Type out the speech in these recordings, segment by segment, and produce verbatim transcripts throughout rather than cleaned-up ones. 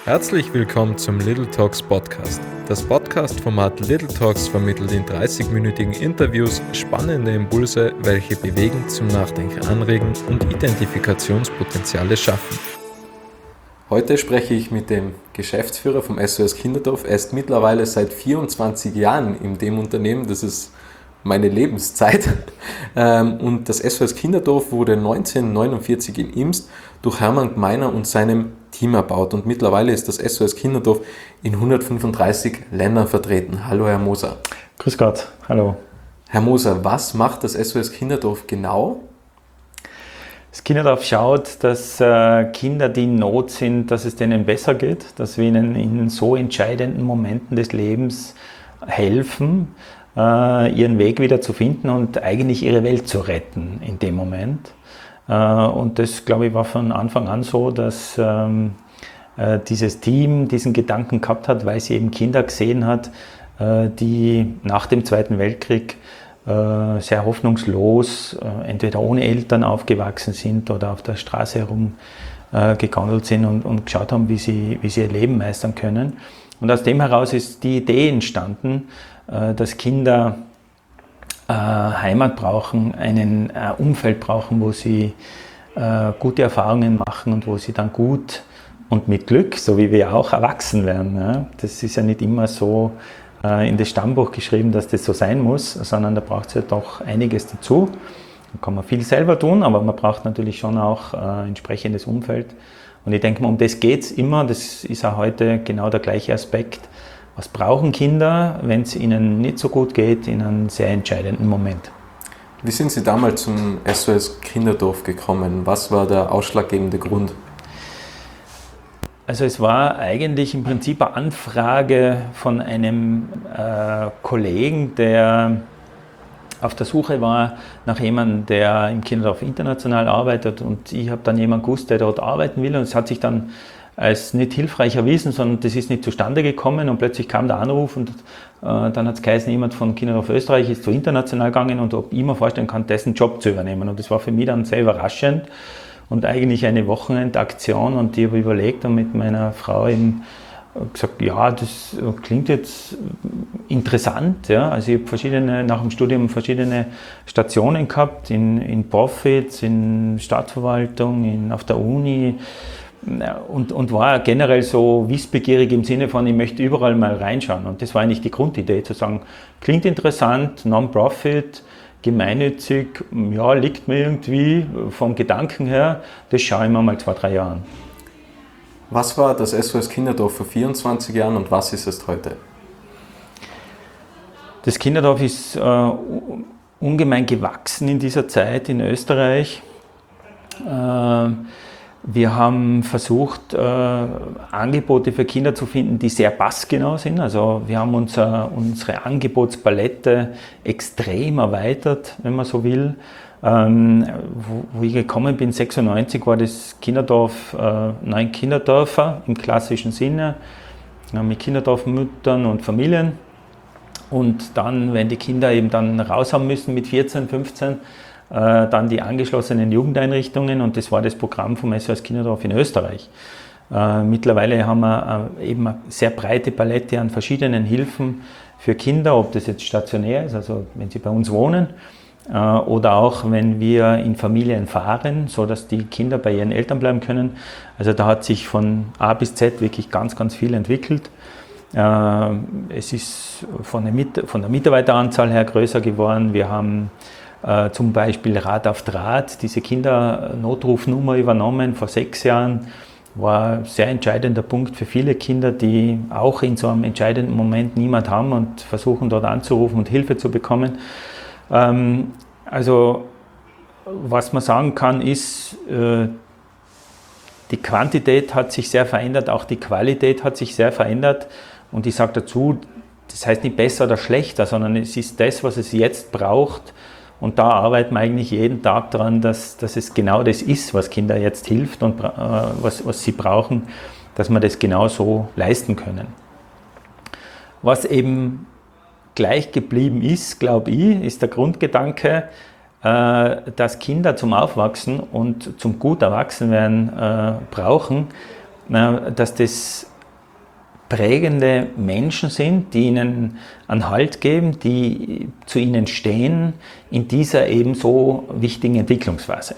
Herzlich willkommen zum Little Talks Podcast. Das Podcast-Format Little Talks vermittelt in dreißig-minütigen Interviews spannende Impulse, welche bewegen, zum Nachdenken anregen und Identifikationspotenziale schaffen. Heute spreche ich mit dem Geschäftsführer vom S O S Kinderdorf. Er ist mittlerweile seit vierundzwanzig Jahren in dem Unternehmen. Das ist meine Lebenszeit. Und das S O S Kinderdorf wurde neunzehnhundertneunundvierzig in Imst durch Hermann Gmeiner und seinem Team erbaut. Und mittlerweile ist das S O S Kinderdorf in hundertfünfunddreißig Ländern vertreten. Hallo Herr Moser. Grüß Gott, hallo. Herr Moser, was macht das S O S Kinderdorf genau? Das Kinderdorf schaut, dass äh, Kinder, die in Not sind, dass es denen besser geht, dass wir ihnen in so entscheidenden Momenten des Lebens helfen, äh, ihren Weg wieder zu finden und eigentlich ihre Welt zu retten in dem Moment. Äh, und das, glaube ich, war von Anfang an so, dass ähm, äh, dieses Team diesen Gedanken gehabt hat, weil sie eben Kinder gesehen hat, äh, die nach dem Zweiten Weltkrieg äh, sehr hoffnungslos, äh, entweder ohne Eltern aufgewachsen sind oder auf der Straße herum äh, gegandelt sind und, und geschaut haben, wie sie, wie sie ihr Leben meistern können. Und aus dem heraus ist die Idee entstanden, äh, dass Kinder äh, Heimat brauchen, ein äh, Umfeld brauchen, wo sie äh, gute Erfahrungen machen und wo sie dann gut und mit Glück, so wie wir auch, erwachsen werden. Ja? Das ist ja nicht immer so äh, in das Stammbuch geschrieben, dass das so sein muss, sondern da braucht es ja doch einiges dazu. Da kann man viel selber tun, aber man braucht natürlich schon auch äh, entsprechendes Umfeld. Und ich denke mal, um das geht es immer, das ist auch heute genau der gleiche Aspekt. Was brauchen Kinder, wenn es ihnen nicht so gut geht, in einem sehr entscheidenden Moment? Wie sind Sie damals zum S O S Kinderdorf gekommen? Was war der ausschlaggebende Grund? Also es war eigentlich im Prinzip eine Anfrage von einem äh, Kollegen, der auf der Suche war nach jemandem, der im Kinderdorf international arbeitet, und ich habe dann jemanden gewusst, der dort arbeiten will, und es hat sich dann als nicht hilfreich erwiesen, sondern das ist nicht zustande gekommen, und plötzlich kam der Anruf und äh, dann hat es geheißen, jemand von Kinderdorf Österreich ist zu international gegangen und ob ich mir vorstellen kann, dessen Job zu übernehmen, und das war für mich dann sehr überraschend und eigentlich eine Wochenendaktion, und ich habe überlegt und mit meiner Frau eben gesagt, ja, das klingt jetzt interessant. Ja. Also ich habe verschiedene, nach dem Studium verschiedene Stationen gehabt, in, in Profits, in Stadtverwaltung, in, auf der Uni, und, und war generell so wissbegierig im Sinne von, ich möchte überall mal reinschauen. Und das war eigentlich die Grundidee, zu sagen, klingt interessant, Non-Profit, gemeinnützig, ja, liegt mir irgendwie vom Gedanken her, das schaue ich mir mal zwei, drei Jahre an. Was war das S O S Kinderdorf vor vierundzwanzig Jahren und was ist es heute? Das Kinderdorf ist äh, ungemein gewachsen in dieser Zeit in Österreich. Äh, wir haben versucht, äh, Angebote für Kinder zu finden, die sehr passgenau sind. Also wir haben unser, unsere Angebotspalette extrem erweitert, wenn man so will. Ähm, wo, wo ich gekommen bin, sechsundneunzig, war das Kinderdorf äh, neun Kinderdörfer im klassischen Sinne, äh, mit Kinderdorfmüttern und Familien. Und dann, wenn die Kinder eben dann raus haben müssen mit vierzehn, fünfzehn, äh, dann die angeschlossenen Jugendeinrichtungen, und das war das Programm vom S O S Kinderdorf in Österreich. Äh, mittlerweile haben wir äh, eben eine sehr breite Palette an verschiedenen Hilfen für Kinder, ob das jetzt stationär ist, also wenn sie bei uns wohnen, oder auch wenn wir in Familien fahren, so dass die Kinder bei ihren Eltern bleiben können. Also da hat sich von A bis Z wirklich ganz, ganz viel entwickelt. Es ist von der, Mit- von der Mitarbeiteranzahl her größer geworden. Wir haben äh, zum Beispiel Rat auf Draht, diese Kindernotrufnummer übernommen vor sechs Jahren. War ein sehr entscheidender Punkt für viele Kinder, die auch in so einem entscheidenden Moment niemand haben und versuchen dort anzurufen und Hilfe zu bekommen. Also was man sagen kann, ist, die Quantität hat sich sehr verändert, auch die Qualität hat sich sehr verändert, und ich sage dazu, das heißt nicht besser oder schlechter, sondern es ist das, was es jetzt braucht, und da arbeiten wir eigentlich jeden Tag daran, dass, dass es genau das ist, was Kinder jetzt hilft und äh, was, was sie brauchen, dass wir das genau so leisten können. Was eben gleich geblieben ist, glaube ich, ist der Grundgedanke, dass Kinder zum Aufwachsen und zum gut Erwachsenwerden brauchen, dass das prägende Menschen sind, die ihnen einen Halt geben, die zu ihnen stehen in dieser eben so wichtigen Entwicklungsphase.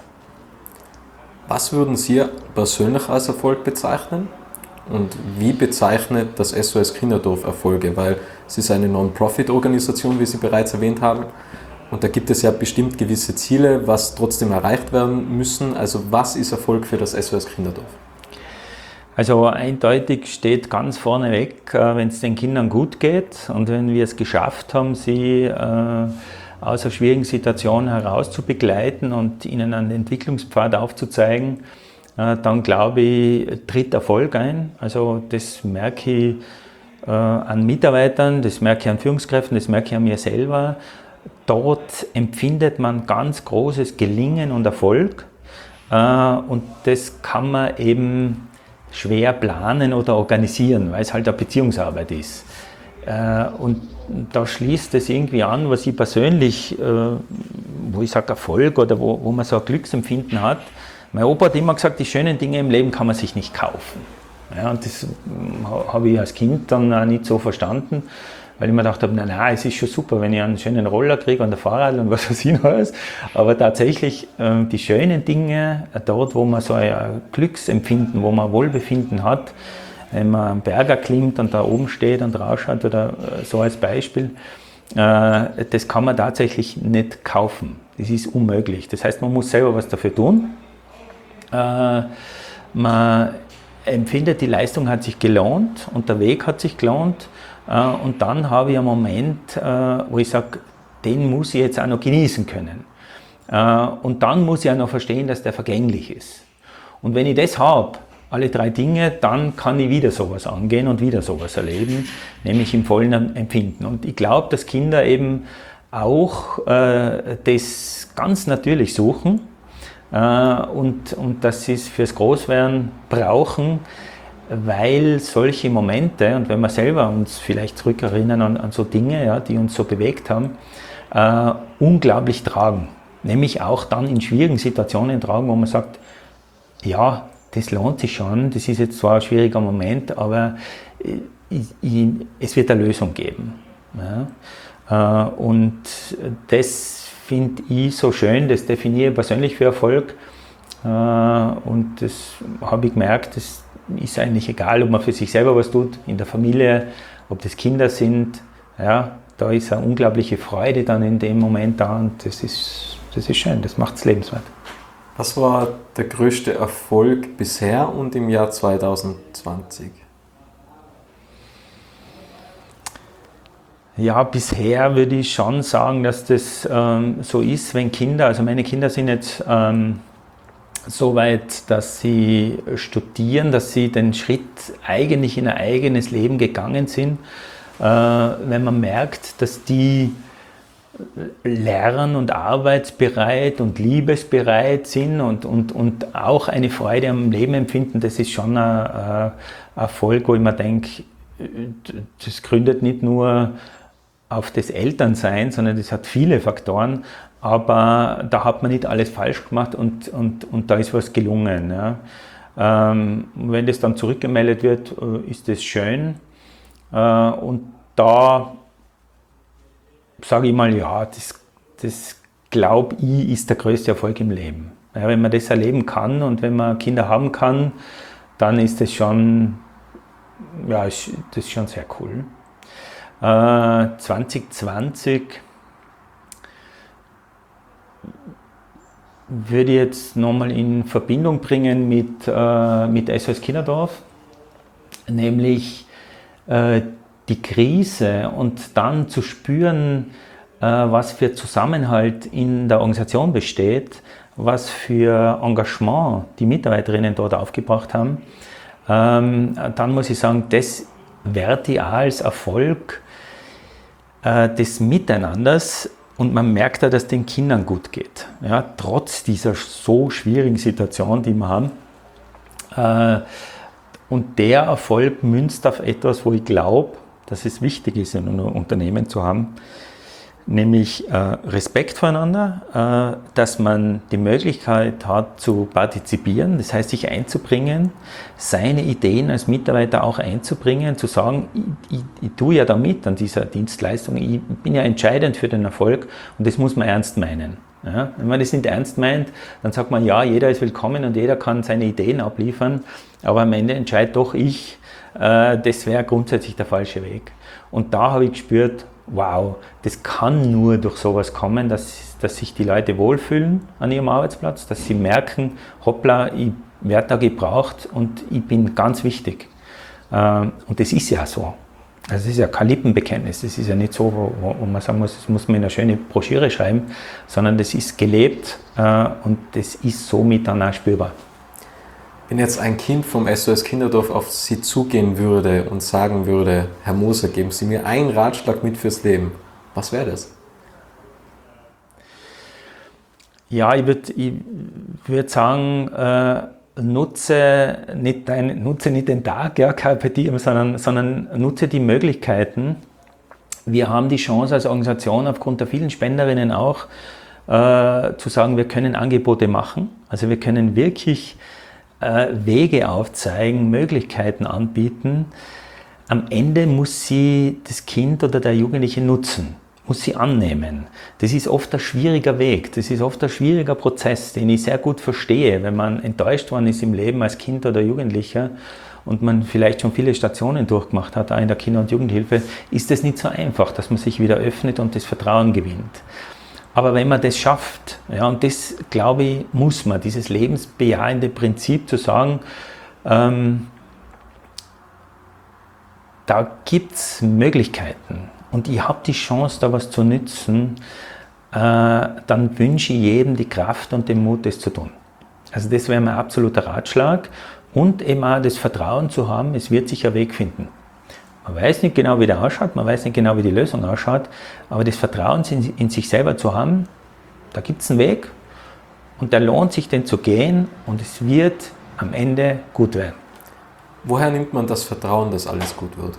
Was würden Sie persönlich als Erfolg bezeichnen? Und wie bezeichnet das S O S Kinderdorf Erfolge? Weil es ist eine Non-Profit-Organisation, wie Sie bereits erwähnt haben. Und da gibt es ja bestimmt gewisse Ziele, was trotzdem erreicht werden müssen. Also was ist Erfolg für das S O S Kinderdorf? Also eindeutig steht ganz vorneweg, wenn es den Kindern gut geht und wenn wir es geschafft haben, sie äh, aus einer schwierigen Situation heraus zu begleiten und ihnen einen Entwicklungspfad aufzuzeigen, äh, dann glaube ich, tritt Erfolg ein. Also das merke ich äh, an Mitarbeitern, das merke ich an Führungskräften, das merke ich an mir selber. Dort empfindet man ganz großes Gelingen und Erfolg äh, und das kann man eben schwer planen oder organisieren, weil es halt eine Beziehungsarbeit ist. Äh, und da schließt es irgendwie an, was ich persönlich, äh, wo ich sage Erfolg oder wo, wo man so ein Glücksempfinden hat. Mein Opa hat immer gesagt, die schönen Dinge im Leben kann man sich nicht kaufen. Ja, und das habe ich als Kind dann auch nicht so verstanden, weil ich mir gedacht habe, na, na, es ist schon super, wenn ich einen schönen Roller kriege und ein Fahrrad und was weiß ich noch alles. Aber tatsächlich äh, die schönen Dinge, äh, dort wo man so ein Glücksempfinden, wo man Wohlbefinden hat, wenn man einen Berg klimmt und da oben steht und rausschaut oder äh, so als Beispiel, äh, das kann man tatsächlich nicht kaufen. Das ist unmöglich. Das heißt, man muss selber was dafür tun. Äh, man empfindet, die Leistung hat sich gelohnt und der Weg hat sich gelohnt. Und dann habe ich einen Moment, wo ich sage, den muss ich jetzt auch noch genießen können. Und dann muss ich auch noch verstehen, dass der vergänglich ist. Und wenn ich das habe, alle drei Dinge, dann kann ich wieder sowas angehen und wieder sowas erleben, nämlich im vollen Empfinden. Und ich glaube, dass Kinder eben auch das ganz natürlich suchen und, und dass sie es fürs Großwerden brauchen, weil solche Momente, und wenn wir selber uns vielleicht zurückerinnern an, an so Dinge, ja, die uns so bewegt haben, äh, unglaublich tragen. Nämlich auch dann in schwierigen Situationen tragen, wo man sagt, ja, das lohnt sich schon, das ist jetzt zwar ein schwieriger Moment, aber ich, ich, es wird eine Lösung geben. Ja. Äh, und das finde ich so schön, das definiere ich persönlich für Erfolg. Äh, und das habe ich gemerkt, das ist eigentlich egal, ob man für sich selber was tut, in der Familie, ob das Kinder sind, ja, da ist eine unglaubliche Freude dann in dem Moment da und das ist, das ist schön, das macht es lebenswert. Was war der größte Erfolg bisher und im Jahr zwanzig zwanzig? Ja, bisher würde ich schon sagen, dass das ähm, so ist, wenn Kinder, also meine Kinder sind jetzt ähm, so weit, dass sie studieren, dass sie den Schritt eigentlich in ein eigenes Leben gegangen sind. Äh, wenn man merkt, dass die lern- und arbeitsbereit und liebesbereit sind und, und, und auch eine Freude am Leben empfinden, das ist schon ein, ein Erfolg, wo ich mir denke, das gründet nicht nur auf das Elternsein, sondern das hat viele Faktoren, aber da hat man nicht alles falsch gemacht und, und, und da ist was gelungen. Ja. Ähm, wenn das dann zurückgemeldet wird, ist das schön äh, und da sage ich mal, ja, das, das glaube ich, ist der größte Erfolg im Leben. Ja, wenn man das erleben kann und wenn man Kinder haben kann, dann ist das schon, ja, das ist schon sehr cool. Äh, zwanzig zwanzig würde ich jetzt nochmal in Verbindung bringen mit, äh, mit S O S Kinderdorf, nämlich äh, die Krise und dann zu spüren, äh, was für Zusammenhalt in der Organisation besteht, was für Engagement die Mitarbeiterinnen dort aufgebracht haben, ähm, dann muss ich sagen, das werte ich auch als Erfolg äh, des Miteinanders und man merkt ja, dass es den Kindern gut geht, ja, trotz dieser so schwierigen Situation, die wir haben. Äh, und der Erfolg münzt auf etwas, wo ich glaube, dass es wichtig ist, in einem Unternehmen zu haben, nämlich äh, Respekt voreinander, äh, dass man die Möglichkeit hat zu partizipieren, das heißt sich einzubringen, seine Ideen als Mitarbeiter auch einzubringen, zu sagen, ich, ich, ich tue ja da mit an dieser Dienstleistung, ich bin ja entscheidend für den Erfolg und das muss man ernst meinen. Ja, wenn man das nicht ernst meint, dann sagt man, ja, jeder ist willkommen und jeder kann seine Ideen abliefern, aber am Ende entscheide doch ich, äh, das wäre grundsätzlich der falsche Weg. Und da habe ich gespürt, wow, das kann nur durch sowas kommen, dass, dass sich die Leute wohlfühlen an ihrem Arbeitsplatz, dass sie merken, hoppla, ich werde da gebraucht und ich bin ganz wichtig. Äh, und das ist ja so. Also es ist ja kein Lippenbekenntnis, das ist ja nicht so, wo, wo man sagen muss, das muss man in eine schöne Broschüre schreiben, sondern das ist gelebt äh, und das ist somit dann auch spürbar. Wenn jetzt ein Kind vom S O S Kinderdorf auf Sie zugehen würde und sagen würde, Herr Moser, geben Sie mir einen Ratschlag mit fürs Leben, was wäre das? Ja, ich würde ich würd sagen, äh, Nutze nicht, dein, nutze nicht den Tag, ja, Carpe diem, sondern, sondern nutze die Möglichkeiten. Wir haben die Chance als Organisation aufgrund der vielen Spenderinnen auch äh, zu sagen, wir können Angebote machen. Also wir können wirklich äh, Wege aufzeigen, Möglichkeiten anbieten. Am Ende muss sie das Kind oder der Jugendliche nutzen, muss sie annehmen. Das ist oft ein schwieriger Weg, das ist oft ein schwieriger Prozess, den ich sehr gut verstehe, wenn man enttäuscht worden ist im Leben als Kind oder Jugendlicher und man vielleicht schon viele Stationen durchgemacht hat, auch in der Kinder- und Jugendhilfe, ist es nicht so einfach, dass man sich wieder öffnet und das Vertrauen gewinnt. Aber wenn man das schafft, ja, und das, glaube ich, muss man, dieses lebensbejahende Prinzip zu sagen, ähm, da gibt es Möglichkeiten. Und ich habe die Chance, da was zu nützen, äh, dann wünsche ich jedem die Kraft und den Mut, das zu tun. Also das wäre mein absoluter Ratschlag. Und eben auch das Vertrauen zu haben, es wird sich ein Weg finden. Man weiß nicht genau, wie der ausschaut, man weiß nicht genau, wie die Lösung ausschaut, aber das Vertrauen in, in sich selber zu haben, da gibt es einen Weg und der lohnt sich, den zu gehen und es wird am Ende gut werden. Woher nimmt man das Vertrauen, dass alles gut wird?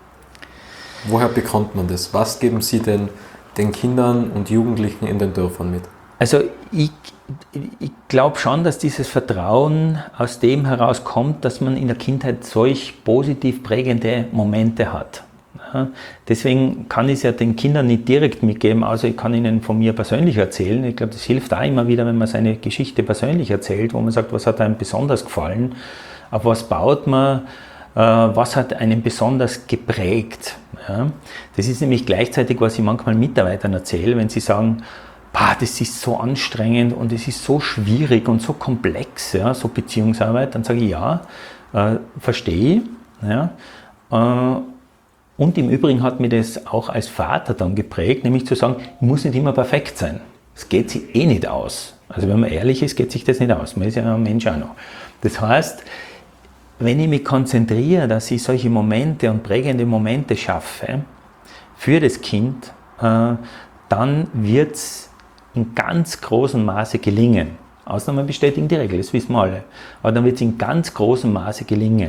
Woher bekommt man das? Was geben Sie denn den Kindern und Jugendlichen in den Dörfern mit? Also ich, ich glaube schon, dass dieses Vertrauen aus dem herauskommt, dass man in der Kindheit solch positiv prägende Momente hat. Ja, deswegen kann ich es ja den Kindern nicht direkt mitgeben, außer ich kann ihnen von mir persönlich erzählen. Ich glaube, das hilft auch immer wieder, wenn man seine Geschichte persönlich erzählt, wo man sagt, was hat einem besonders gefallen, auf was baut man, was hat einen besonders geprägt. Ja, das ist nämlich gleichzeitig, was ich manchmal Mitarbeitern erzähle, wenn sie sagen, bah, das ist so anstrengend und es ist so schwierig und so komplex, ja, so Beziehungsarbeit, dann sage ich, ja, äh, verstehe ich. Ja, äh, und im Übrigen hat mir das auch als Vater dann geprägt, nämlich zu sagen, ich muss nicht immer perfekt sein. Es geht sich eh nicht aus. Also wenn man ehrlich ist, geht sich das nicht aus. Man ist ja ein Mensch auch noch. Das heißt, wenn ich mich konzentriere, dass ich solche Momente und prägende Momente schaffe für das Kind, äh, dann wird es in ganz großem Maße gelingen. Ausnahmen bestätigen die Regel, das wissen wir alle. Aber dann wird es in ganz großem Maße gelingen.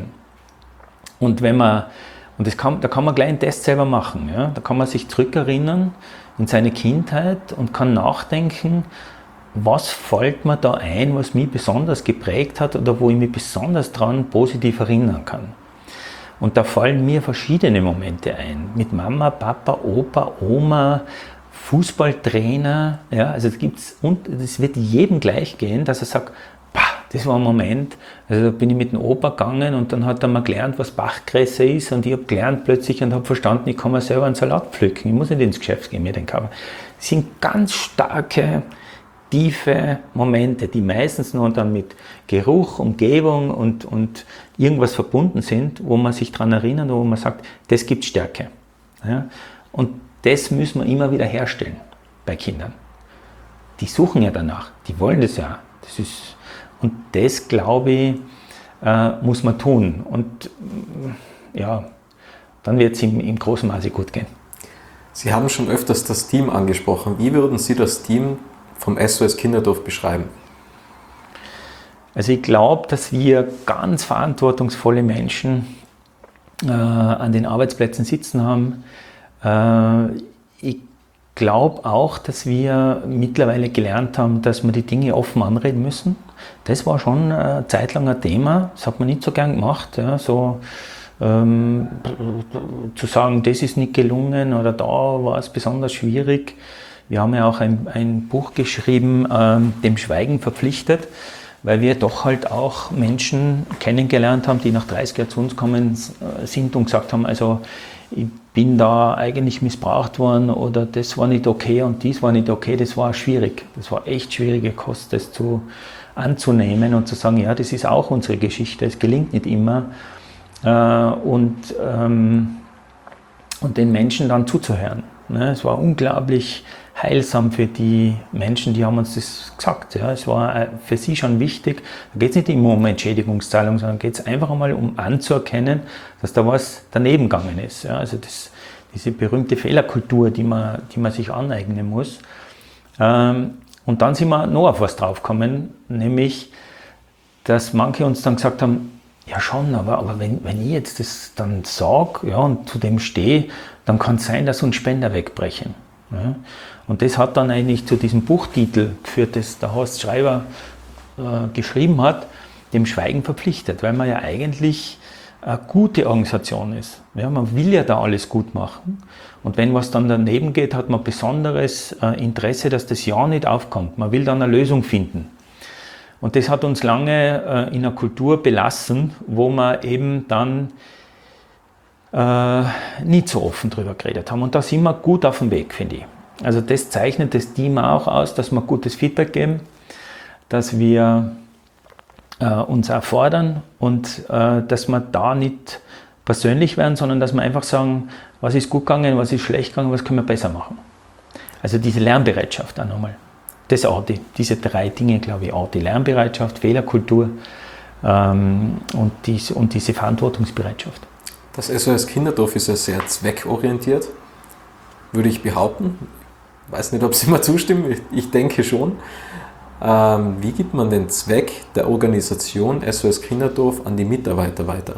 Und wenn man, und das kann, da kann man gleich einen Test selber machen. Ja? Da kann man sich zurückerinnern in seine Kindheit und kann nachdenken, was fällt mir da ein, was mich besonders geprägt hat oder wo ich mich besonders daran positiv erinnern kann. Und da fallen mir verschiedene Momente ein. Mit Mama, Papa, Opa, Oma, Fußballtrainer. Ja, also das gibt's, und es wird jedem gleich gehen, dass er sagt, bah, das war ein Moment, also da bin ich mit dem Opa gegangen und dann hat er mal gelernt, was Bachgräser ist und ich habe gelernt plötzlich und habe verstanden, ich kann mir selber einen Salat pflücken, ich muss nicht ins Geschäft gehen, mir den kaufen. Das sind ganz starke, tiefe Momente, die meistens nur dann mit Geruch, Umgebung und, und irgendwas verbunden sind, wo man sich daran erinnert, wo man sagt, das gibt Stärke. Ja? Und das müssen wir immer wieder herstellen bei Kindern. Die suchen ja danach, die wollen das ja. Das ist, und das, glaube ich, äh, muss man tun. Und ja, dann wird es im, im großen Maße gut gehen. Sie haben schon öfters das Team angesprochen. Wie würden Sie das Team vom S O S Kinderdorf beschreiben? Also ich glaube, dass wir ganz verantwortungsvolle Menschen äh, an den Arbeitsplätzen sitzen haben. Äh, ich glaube auch, dass wir mittlerweile gelernt haben, dass wir die Dinge offen anreden müssen. Das war schon eine Zeit lang ein Thema, das hat man nicht so gern gemacht. Ja, so ähm, zu sagen, das ist nicht gelungen oder da war es besonders schwierig. Wir haben ja auch ein, ein Buch geschrieben, ähm, dem Schweigen verpflichtet, weil wir doch halt auch Menschen kennengelernt haben, die nach dreißig Jahren zu uns gekommen sind und gesagt haben, also ich bin da eigentlich missbraucht worden oder das war nicht okay und dies war nicht okay, das war schwierig. Das war echt schwierige Kost, das zu, anzunehmen und zu sagen, ja, das ist auch unsere Geschichte, es gelingt nicht immer. Äh, und, ähm, und den Menschen dann zuzuhören. Ne? Es war unglaublich heilsam für die Menschen, die haben uns das gesagt. Ja. Es war für sie schon wichtig, da geht es nicht immer um Entschädigungszahlung, sondern geht es einfach einmal um anzuerkennen, dass da was daneben gegangen ist. Ja. Also das, diese berühmte Fehlerkultur, die man, die man sich aneignen muss. Ähm, und dann sind wir noch auf was draufgekommen, nämlich, dass manche uns dann gesagt haben, ja schon, aber, aber wenn, wenn ich jetzt das dann sage, ja, und zu dem stehe, dann kann es sein, dass uns Spender wegbrechen. Ja. Und das hat dann eigentlich zu diesem Buchtitel geführt, das der Horst Schreiber äh, geschrieben hat, dem Schweigen verpflichtet, weil man ja eigentlich eine gute Organisation ist. Ja, man will ja da alles gut machen und wenn was dann daneben geht, hat man besonderes äh, Interesse, dass das ja nicht aufkommt. Man will dann eine Lösung finden. Und das hat uns lange äh, in einer Kultur belassen, wo wir eben dann äh, nicht so offen drüber geredet haben. Und da sind wir gut auf dem Weg, finde ich. Also das zeichnet das Team auch aus, dass wir gutes Feedback geben, dass wir äh, uns auch fordern und äh, dass wir da nicht persönlich werden, sondern dass wir einfach sagen, was ist gut gegangen, was ist schlecht gegangen, was können wir besser machen. Also diese Lernbereitschaft auch nochmal. Das auch die, diese drei Dinge, glaube ich, auch die Lernbereitschaft, Fehlerkultur ähm, und, diese, und diese Verantwortungsbereitschaft. Das S O S Kinderdorf ist ja sehr zweckorientiert, würde ich behaupten. Ich weiß nicht, ob Sie mir zustimmen, ich, ich denke schon. Ähm, wie gibt man den Zweck der Organisation S O S Kinderdorf an die Mitarbeiter weiter?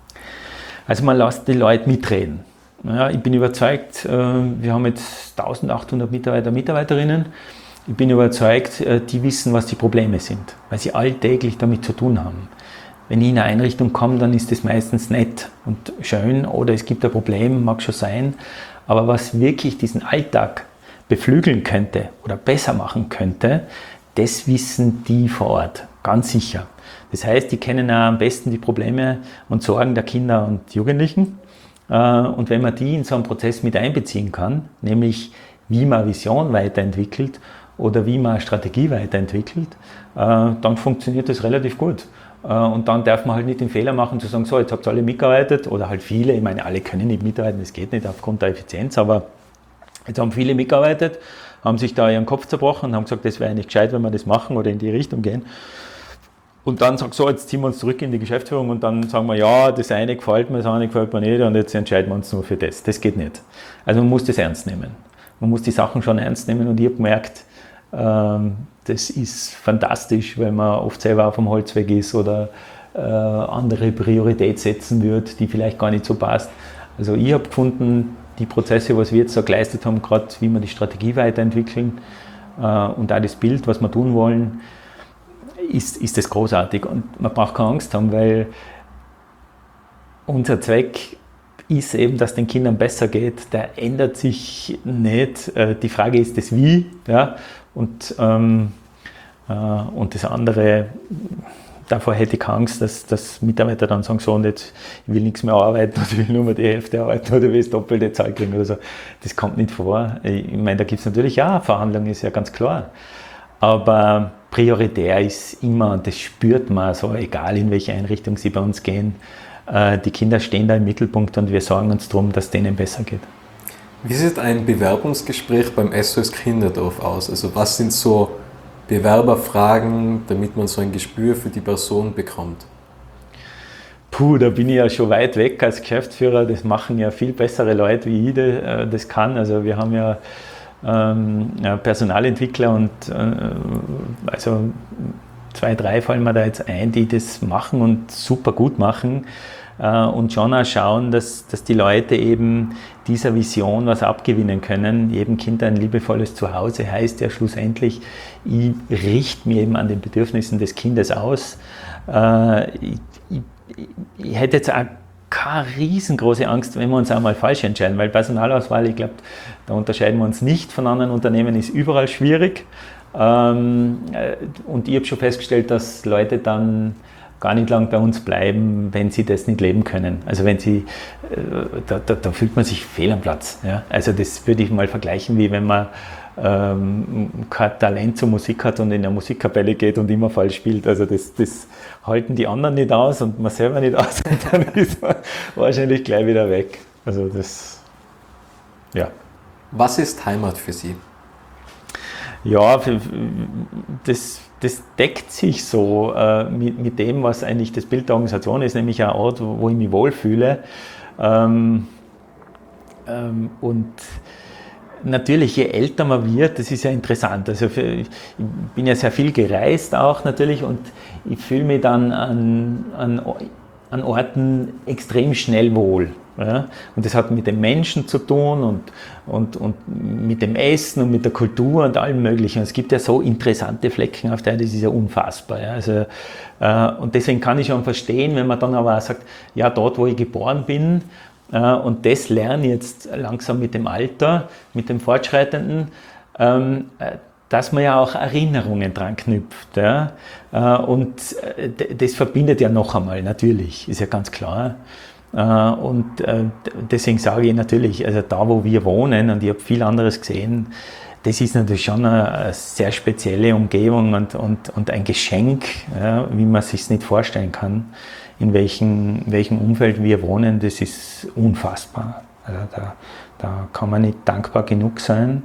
Also man lässt die Leute mitreden. Ja, ich bin überzeugt, äh, wir haben jetzt eintausendachthundert Mitarbeiter, Mitarbeiterinnen. Ich bin überzeugt, äh, die wissen, was die Probleme sind, weil sie alltäglich damit zu tun haben. Wenn ich in eine Einrichtung komme, dann ist das meistens nett und schön oder es gibt ein Problem, mag schon sein. Aber was wirklich diesen Alltag beflügeln könnte oder besser machen könnte, das wissen die vor Ort, ganz sicher. Das heißt, die kennen auch am besten die Probleme und Sorgen der Kinder und Jugendlichen. Und wenn man die in so einen Prozess mit einbeziehen kann, nämlich wie man Vision weiterentwickelt oder wie man eine Strategie weiterentwickelt, dann funktioniert das relativ gut. Und dann darf man halt nicht den Fehler machen, zu sagen, so, jetzt habt ihr alle mitgearbeitet oder halt viele, ich meine, alle können nicht mitarbeiten, das geht nicht aufgrund der Effizienz, aber jetzt haben viele mitgearbeitet, haben sich da ihren Kopf zerbrochen und haben gesagt, das wäre eigentlich gescheit, wenn wir das machen oder in die Richtung gehen. Und dann sagt so, jetzt ziehen wir uns zurück in die Geschäftsführung und dann sagen wir, ja, das eine gefällt mir, das andere gefällt mir nicht und jetzt entscheiden wir uns nur für das. Das geht nicht. Also man muss das ernst nehmen. Man muss die Sachen schon ernst nehmen und ich habe gemerkt, ähm, das ist fantastisch, weil man oft selber auf dem Holzweg ist oder äh, andere Priorität setzen wird, die vielleicht gar nicht so passt. Also ich habe gefunden, die Prozesse, was wir jetzt so geleistet haben, gerade wie wir die Strategie weiterentwickeln äh, und auch das Bild, was wir tun wollen, ist, ist das großartig. Und man braucht keine Angst haben, weil unser Zweck ist eben, dass den Kindern besser geht. Der ändert sich nicht. Äh, die Frage ist das Wie. Ja? Und, ähm, äh, und das andere, davor hätte ich keine Angst, dass, dass Mitarbeiter dann sagen, so und jetzt, ich will nichts mehr arbeiten oder ich will nur mehr die Hälfte arbeiten oder will das doppelte Zahl kriegen oder so. Das kommt nicht vor. Ich meine, da gibt es natürlich ja Verhandlungen, ist ja ganz klar. Aber prioritär ist immer, und das spürt man so, egal in welche Einrichtung sie bei uns gehen, äh, die Kinder stehen da im Mittelpunkt und wir sorgen uns darum, dass es denen besser geht. Wie sieht ein Bewerbungsgespräch beim S O S Kinderdorf aus? Also was sind so Bewerberfragen, damit man so ein Gespür für die Person bekommt? Puh, da bin ich ja schon weit weg als Geschäftsführer. Das machen ja viel bessere Leute, wie ich das kann. Also wir haben ja, ähm, ja Personalentwickler und äh, also zwei, drei fallen mir da jetzt ein, die das machen und super gut machen. äh, und schon auch schauen, dass, dass die Leute eben dieser Vision was abgewinnen können. Jedem Kind ein liebevolles Zuhause heißt ja schlussendlich, ich richte mich eben an den Bedürfnissen des Kindes aus. Äh, ich, ich, ich hätte jetzt auch keine riesengroße Angst, wenn wir uns einmal falsch entscheiden, weil Personalauswahl, ich glaube, da unterscheiden wir uns nicht von anderen Unternehmen, ist überall schwierig. Ähm, und ich habe schon festgestellt, dass Leute dann gar nicht lang bei uns bleiben, wenn sie das nicht leben können. Also wenn sie, da, da, da fühlt man sich fehl am Platz. Ja? Also das würde ich mal vergleichen, wie wenn man ähm, kein Talent zur Musik hat und in eine Musikkapelle geht und immer falsch spielt. Also das, das halten die anderen nicht aus und man selber nicht aus und dann ist man wahrscheinlich gleich wieder weg. Also das, ja. Was ist Heimat für Sie? Ja, das, das deckt sich so äh, mit, mit dem, was eigentlich das Bild der Organisation ist, nämlich ein Ort, wo ich mich wohlfühle. Ähm, ähm, und natürlich, je älter man wird, das ist ja interessant. Also für, ich bin ja sehr viel gereist auch natürlich und ich fühle mich dann an, an, an Orten extrem schnell wohl. Ja? Und das hat mit den Menschen zu tun und, und, und mit dem Essen und mit der Kultur und allem Möglichen. Und es gibt ja so interessante Flecken auf der, das ist ja unfassbar. Ja? Also, äh, und deswegen kann ich schon verstehen, wenn man dann aber auch sagt, ja, dort, wo ich geboren bin, äh, und das lerne ich jetzt langsam mit dem Alter, mit dem Fortschreitenden, ähm, dass man ja auch Erinnerungen dran knüpft. Ja? Äh, und d- das verbindet ja noch einmal, natürlich, ist ja ganz klar. Und deswegen sage ich natürlich, also da wo wir wohnen, und ich habe viel anderes gesehen, das ist natürlich schon eine sehr spezielle Umgebung und, und, und ein Geschenk, ja, wie man sich es nicht vorstellen kann, in welchem, in welchem Umfeld wir wohnen, das ist unfassbar. Also da, da kann man nicht dankbar genug sein.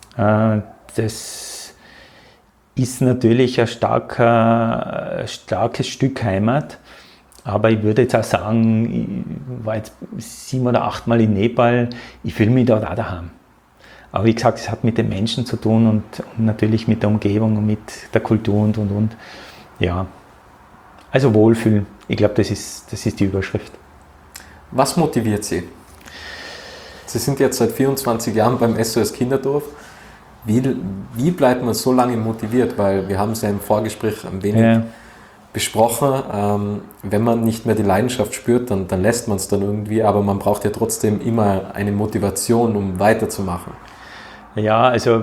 Das ist natürlich ein, starker, ein starkes Stück Heimat. Aber ich würde jetzt auch sagen, ich war jetzt sieben oder acht Mal in Nepal, ich fühle mich dort auch daheim. Aber wie gesagt, es hat mit den Menschen zu tun und, und natürlich mit der Umgebung und mit der Kultur und und und. Ja, also Wohlfühlen, ich glaube, das ist, das ist die Überschrift. Was motiviert Sie? Sie sind jetzt seit vierundzwanzig Jahren beim S O S Kinderdorf. Wie, wie bleibt man so lange motiviert? Weil wir haben es ja im Vorgespräch ein wenig ja. besprochen, ähm, wenn man nicht mehr die Leidenschaft spürt, dann, dann lässt man es dann irgendwie, aber man braucht ja trotzdem immer eine Motivation, um weiterzumachen. Ja, also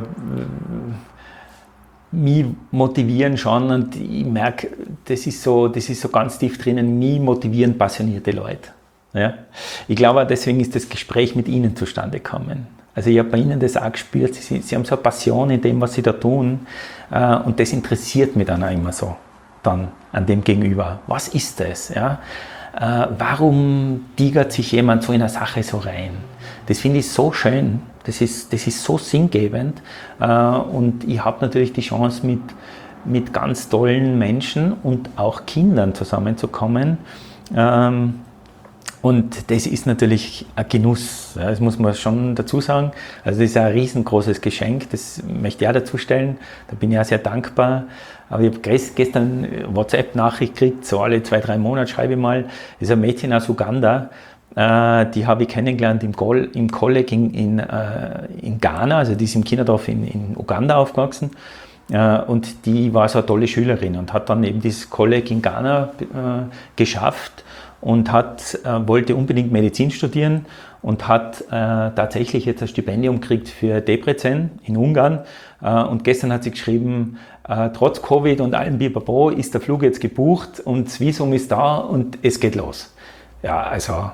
mich motivieren schon und ich merke, das ist so, das ist so ganz tief drinnen, mich motivieren passionierte Leute. Ja? Ich glaube, deswegen ist das Gespräch mit Ihnen zustande gekommen. Also ich habe bei Ihnen das auch gespürt, Sie, Sie haben so eine Passion in dem, was Sie da tun äh, und das interessiert mich dann auch immer so. Dann an dem Gegenüber. Was ist das? Ja? Äh, warum tigert sich jemand so in eine Sache so rein? Das finde ich so schön, das ist, das ist so sinngebend äh, und ich habe natürlich die Chance mit, mit ganz tollen Menschen und auch Kindern zusammenzukommen. Ähm, Und das ist natürlich ein Genuss, ja, das muss man schon dazu sagen. Also das ist ein riesengroßes Geschenk, das möchte ich auch dazu stellen. Da bin ich auch sehr dankbar. Aber ich habe gestern eine WhatsApp-Nachricht gekriegt, so alle zwei, drei Monate schreibe ich mal. Das ist ein Mädchen aus Uganda, äh, die habe ich kennengelernt im, Gol- im Kolleg in, in, äh, in Ghana, also die ist im Kinderdorf in, in Uganda aufgewachsen. Äh, und die war so eine tolle Schülerin und hat dann eben dieses Kolleg in Ghana äh, geschafft. Und hat, äh, wollte unbedingt Medizin studieren und hat äh, tatsächlich jetzt ein Stipendium gekriegt für Debrecen in Ungarn. Äh, und gestern hat sie geschrieben, äh, trotz Covid und allem Bipapo ist der Flug jetzt gebucht und das Visum ist da und es geht los. Ja, also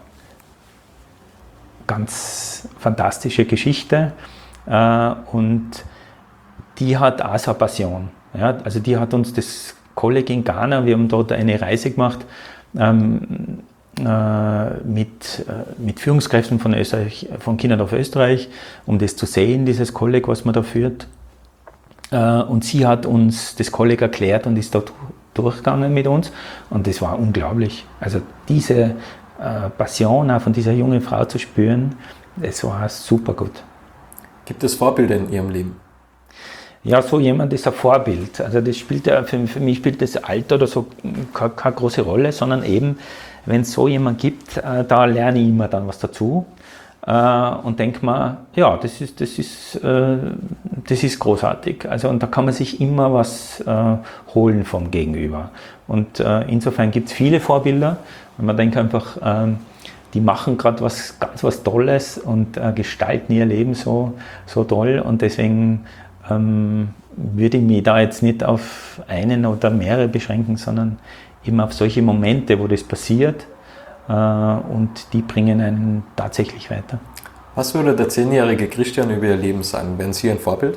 ganz fantastische Geschichte. Äh, und die hat auch so eine Passion. Ja, also die hat uns das Kolleg in Ghana, wir haben dort eine Reise gemacht, Ähm, äh, mit, äh, mit Führungskräften von Österreich, von Kinderdorf Österreich, um das zu sehen, dieses Kolleg, was man da führt. Äh, und sie hat uns das Kolleg erklärt und ist dort durchgegangen mit uns und das war unglaublich. Also diese äh, Passion auch von dieser jungen Frau zu spüren, das war super gut. Gibt es Vorbilder in Ihrem Leben? Ja, so jemand ist ein Vorbild. Also das spielt ja, für, für mich spielt das Alter oder so keine, keine große Rolle, sondern eben, wenn es so jemand gibt, äh, da lerne ich immer dann was dazu äh, und denke mir, ja, das ist, das ist, äh, das ist großartig. Also und da kann man sich immer was äh, holen vom Gegenüber. Und äh, insofern gibt es viele Vorbilder und man denkt einfach, äh, die machen gerade was ganz was Tolles und äh, gestalten ihr Leben so, so toll und deswegen ähm, würde ich mich da jetzt nicht auf einen oder mehrere beschränken, sondern eben auf solche Momente, wo das passiert äh, und die bringen einen tatsächlich weiter. Was würde der zehnjährige Christian über Ihr Leben sagen? Wären Sie ein Vorbild?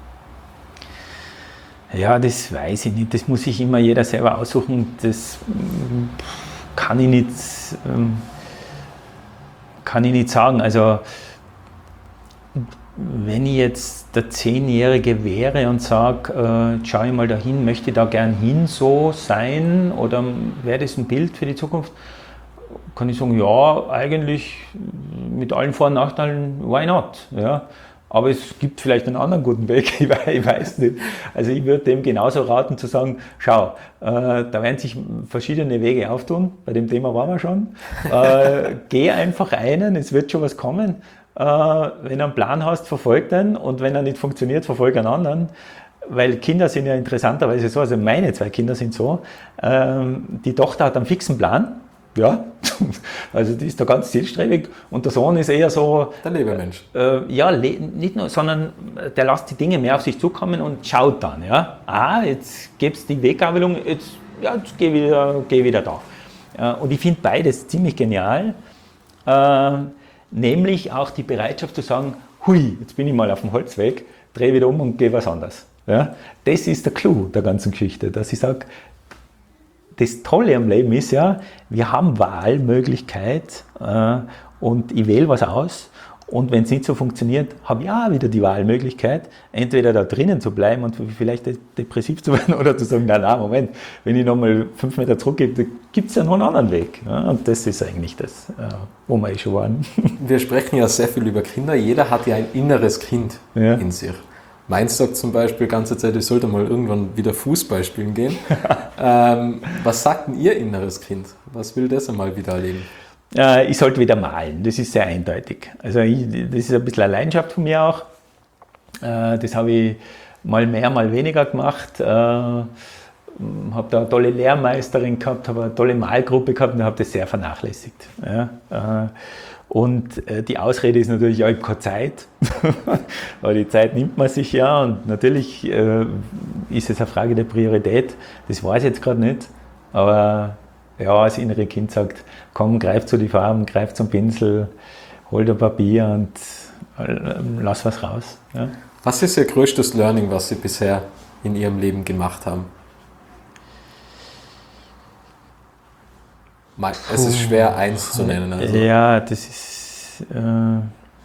Ja, das weiß ich nicht. Das muss sich immer jeder selber aussuchen. Das kann ich nicht, kann ich nicht sagen. Also wenn ich jetzt der Zehnjährige wäre und sage, äh, schau ich mal dahin, möchte ich da gern hin so sein oder wäre das ein Bild für die Zukunft, kann ich sagen, ja, eigentlich mit allen Vor- und Nachteilen, why not? Ja. Aber es gibt vielleicht einen anderen guten Weg, ich weiß nicht. Also ich würde dem genauso raten zu sagen, schau, äh, da werden sich verschiedene Wege auftun, bei dem Thema waren wir schon. Äh, geh einfach einen, es wird schon was kommen. Äh, wenn du einen Plan hast, verfolg den und wenn er nicht funktioniert, verfolg einen anderen. Weil Kinder sind ja interessanterweise so, also meine zwei Kinder sind so, ähm, die Tochter hat einen fixen Plan, ja, also die ist da ganz zielstrebig und der Sohn ist eher so... Der Lebemensch. Äh, ja, le- nicht nur, sondern der lässt die Dinge mehr auf sich zukommen und schaut dann, ja, ah, jetzt gibt es die Weggabelung, jetzt, ja, jetzt geh wieder, geh wieder da. Äh, und ich finde beides ziemlich genial. Äh, Nämlich auch die Bereitschaft zu sagen, hui, jetzt bin ich mal auf dem Holzweg, drehe wieder um und gehe was anderes. Ja? Das ist der Clou der ganzen Geschichte, dass ich sage, das Tolle am Leben ist ja, wir haben Wahlmöglichkeit äh, und ich wähle was aus und wenn es nicht so funktioniert, habe ich auch wieder die Wahlmöglichkeit, entweder da drinnen zu bleiben und vielleicht depressiv zu werden oder zu sagen, nein, nein, Moment, wenn ich nochmal fünf Meter zurückgehe, gibt es ja noch einen anderen Weg. Ja, und das ist eigentlich das, wo wir eh schon waren. Wir sprechen ja sehr viel über Kinder. Jeder hat ja ein inneres Kind ja. in sich. Meins sagt zum Beispiel die ganze Zeit, ich sollte mal irgendwann wieder Fußball spielen gehen. ähm, was sagt denn Ihr inneres Kind? Was will das einmal wieder erleben? Ich sollte wieder malen, das ist sehr eindeutig. Also ich, das ist ein bisschen eine Leidenschaft von mir auch. Das habe ich mal mehr, mal weniger gemacht. Ich habe da eine tolle Lehrmeisterin gehabt, habe eine tolle Malgruppe gehabt und habe das sehr vernachlässigt. Und die Ausrede ist natürlich, ja, ich habe keine Zeit. Aber die Zeit nimmt man sich ja und natürlich ist es eine Frage der Priorität. Das weiß ich jetzt gerade nicht, aber ja, das innere Kind sagt, komm, greif zu die Farben, greif zum Pinsel, hol dir Papier und lass was raus. Ja. Was ist Ihr größtes Learning, was Sie bisher in Ihrem Leben gemacht haben? Es ist schwer, eins zu nennen. Also. Ja, das ist, äh,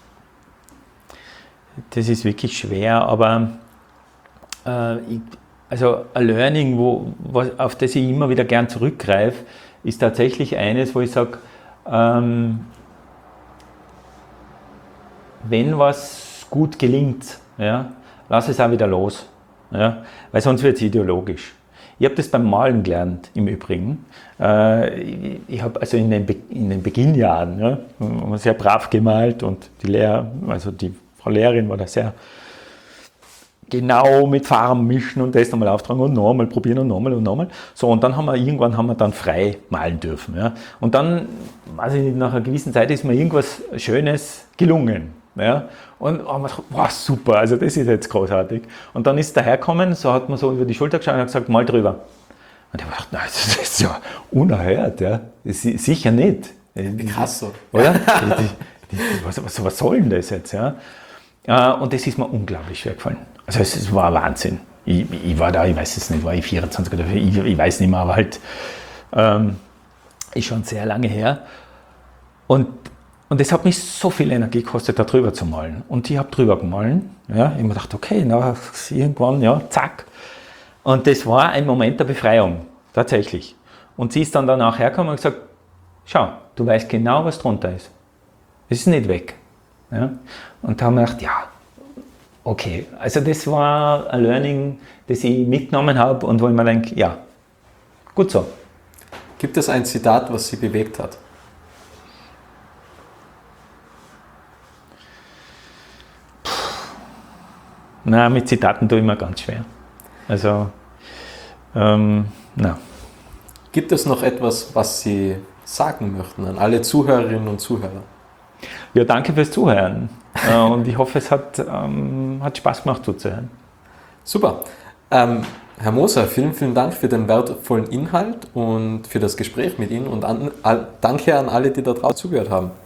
das ist wirklich schwer, aber äh, ich, also ein Learning, wo, was, auf das ich immer wieder gern zurückgreife, ist tatsächlich eines, wo ich sage, ähm, wenn was gut gelingt, ja, lass es auch wieder los, ja, weil sonst wird es ideologisch. Ich habe das beim Malen gelernt, im Übrigen. Äh, ich ich habe also in den, Be- in den Beginnjahren ja, sehr brav gemalt und die Lehrer, also die Frau Lehrerin war da sehr genau mit Farben mischen und das nochmal auftragen und nochmal probieren und nochmal und nochmal. So, und dann haben wir irgendwann haben wir dann frei malen dürfen. Ja. Und dann, weiß ich nicht, nach einer gewissen Zeit ist mir irgendwas Schönes gelungen. Ja. Und haben wir gedacht, wow, super, also das ist jetzt großartig. Und dann ist er dahergekommen, so hat man so über die Schulter geschaut und hat gesagt, mal drüber. Und ich habe gedacht, nein, das ist ja unerhört, ja. Das ist sicher nicht. Picasso. Oder? die, die, was, was, was soll denn das jetzt? Ja? Und das ist mir unglaublich schwer gefallen. Also es, es war Wahnsinn. Ich, ich war da, ich weiß es nicht, war ich vierundzwanzig oder ich, ich weiß nicht mehr, aber halt ähm, ist schon sehr lange her. Und Und das hat mich so viel Energie gekostet, da drüber zu malen. Und ich habe drüber gemahlen. Ja, ich habe mir gedacht, okay, na, irgendwann, ja, zack. Und das war ein Moment der Befreiung, tatsächlich. Und sie ist dann danach hergekommen und gesagt, schau, du weißt genau, was drunter ist. Es ist nicht weg. Ja? Und da haben wir gedacht, ja, Okay, also das war ein Learning, das ich mitgenommen habe und wo ich mir denke, ja, gut so. Gibt es ein Zitat, was Sie bewegt hat? Na, mit Zitaten tue ich mir ganz schwer. Also, ähm, na. Gibt es noch etwas, was Sie sagen möchten an alle Zuhörerinnen und Zuhörer? Ja, danke fürs Zuhören. äh, und ich hoffe, es hat, ähm, hat Spaß gemacht zuzuhören. Super. Ähm, Herr Moser, vielen, vielen Dank für den wertvollen Inhalt und für das Gespräch mit Ihnen und an, all, danke an alle, die da draußen zugehört haben.